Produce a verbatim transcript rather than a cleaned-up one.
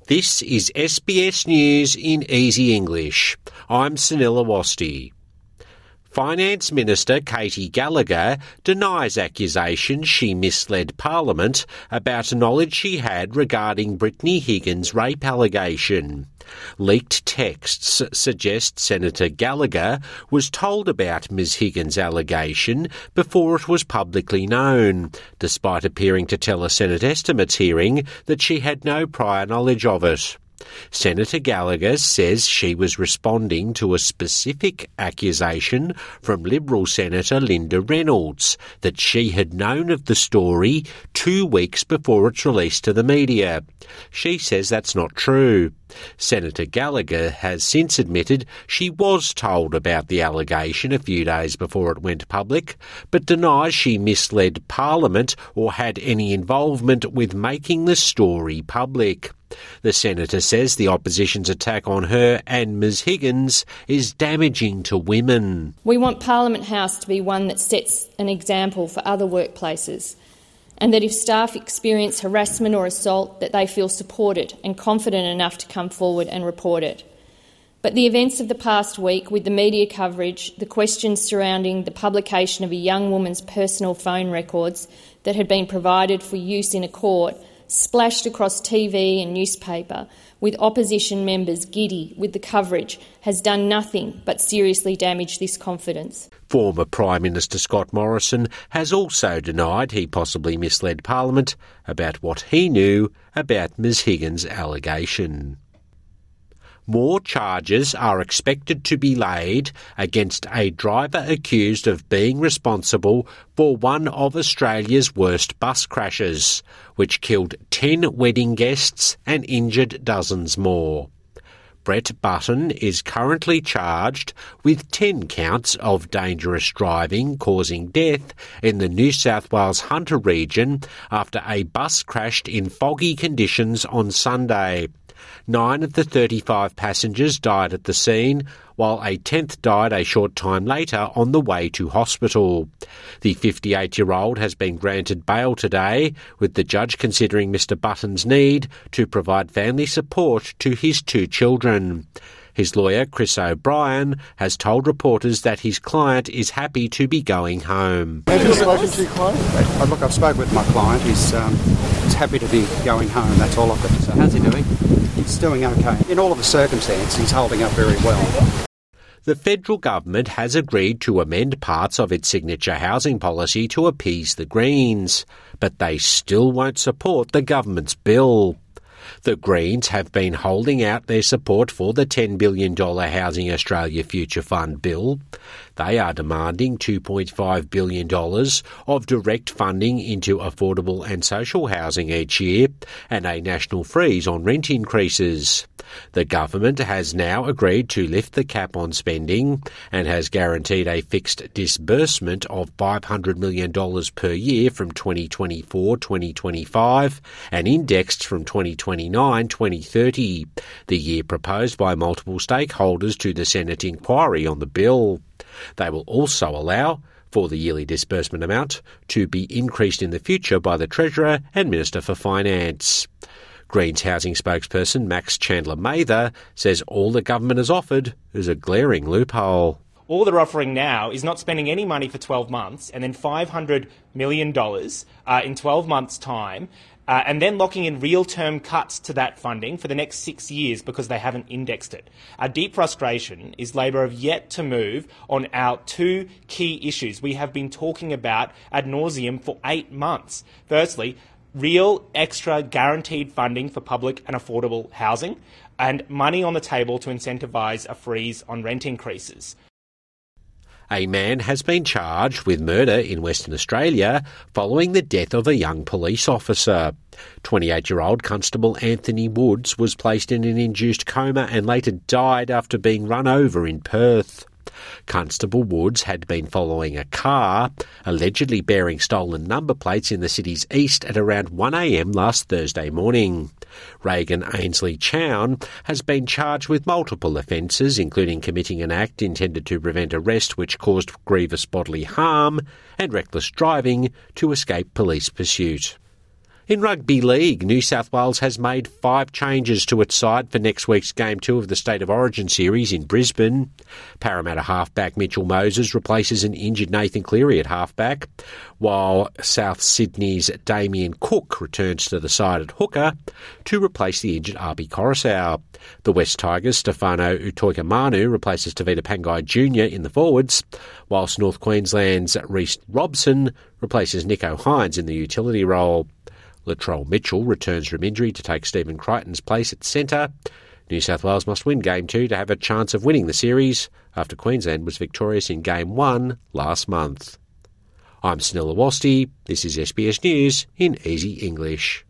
This is S B S News in Easy English. I'm Sunil Awasthi. Finance Minister Katy Gallagher denies accusations she misled Parliament about knowledge she had regarding Brittany Higgins' rape allegation. Leaked texts suggest Senator Gallagher was told about Miz Higgins' allegation before it was publicly known, despite appearing to tell a Senate estimates hearing that she had no prior knowledge of it. Senator Gallagher says she was responding to a specific accusation from Liberal Senator Linda Reynolds that she had known of the story two weeks before it's released to the media. She says that's not true. Senator Gallagher has since admitted she was told about the allegation a few days before it went public, but denies she misled Parliament or had any involvement with making the story public. The Senator says the opposition's attack on her and Miz Higgins is damaging to women. We want Parliament House to be one that sets an example for other workplaces, and that if staff experience harassment or assault, that they feel supported and confident enough to come forward and report it. But the events of the past week, with the media coverage, the questions surrounding the publication of a young woman's personal phone records that had been provided for use in a court, splashed across T V and newspaper, with opposition members giddy with the coverage, has done nothing but seriously damage this confidence. Former Prime Minister Scott Morrison has also denied he possibly misled Parliament about what he knew about Miz Higgins' allegation. More charges are expected to be laid against a driver accused of being responsible for one of Australia's worst bus crashes, which killed ten wedding guests and injured dozens more. Brett Button is currently charged with ten counts of dangerous driving causing death in the New South Wales Hunter region after a bus crashed in foggy conditions on Sunday. Nine of the thirty-five passengers died at the scene, while a tenth died a short time later on the way to hospital. The fifty-eight-year-old has been granted bail today, with the judge considering Mr Button's need to provide family support to his two children. His lawyer, Chris O'Brien, has told reporters that his client is happy to be going home. Have you spoken to your client? Uh, look, I've spoken with my client. He's, um, he's happy to be going home. That's all I've got to say. How's he doing? He's doing okay. In all of the circumstances, he's holding up very well. The federal government has agreed to amend parts of its signature housing policy to appease the Greens, but they still won't support the government's bill. The Greens have been holding out their support for the ten billion dollars Housing Australia Future Fund bill. They are demanding two point five billion dollars of direct funding into affordable and social housing each year and a national freeze on rent increases. The government has now agreed to lift the cap on spending and has guaranteed a fixed disbursement of five hundred million dollars per year from twenty twenty-four to twenty twenty-five and indexed from twenty twenty-nine to twenty thirty, the year proposed by multiple stakeholders to the Senate inquiry on the bill. They will also allow for the yearly disbursement amount to be increased in the future by the Treasurer and Minister for Finance. Greens housing spokesperson Max Chandler-Mather says all the government has offered is a glaring loophole. All they're offering now is not spending any money for twelve months and then five hundred million dollars uh, in twelve months' time, uh, and then locking in real-term cuts to that funding for the next six years because they haven't indexed it. Our deep frustration is Labor have yet to move on our two key issues we have been talking about ad nauseum for eight months. Firstly, real extra guaranteed funding for public and affordable housing, and money on the table to incentivise a freeze on rent increases. A man has been charged with murder in Western Australia following the death of a young police officer. twenty-eight-year-old Constable Anthony Woods was placed in an induced coma and later died after being run over in Perth. Constable Woods had been following a car, allegedly bearing stolen number plates in the city's east at around one a m last Thursday morning. Reagan Ainsley Chown has been charged with multiple offences, including committing an act intended to prevent arrest which caused grievous bodily harm and reckless driving to escape police pursuit. In Rugby League, New South Wales has made five changes to its side for next week's Game two of the State of Origin series in Brisbane. Parramatta halfback Mitchell Moses replaces an injured Nathan Cleary at halfback, while South Sydney's Damien Cook returns to the side at hooker to replace the injured R B Coruscant. The West Tigers' Stefano Utoikamanu replaces Tavita Pangai Junior in the forwards, whilst North Queensland's Reece Robson replaces Nico Hines in the utility role. Latrell Mitchell returns from injury to take Stephen Crichton's place at centre. New South Wales must win Game two to have a chance of winning the series after Queensland was victorious in Game one last month. I'm Snella Wasti. This is S B S News in Easy English.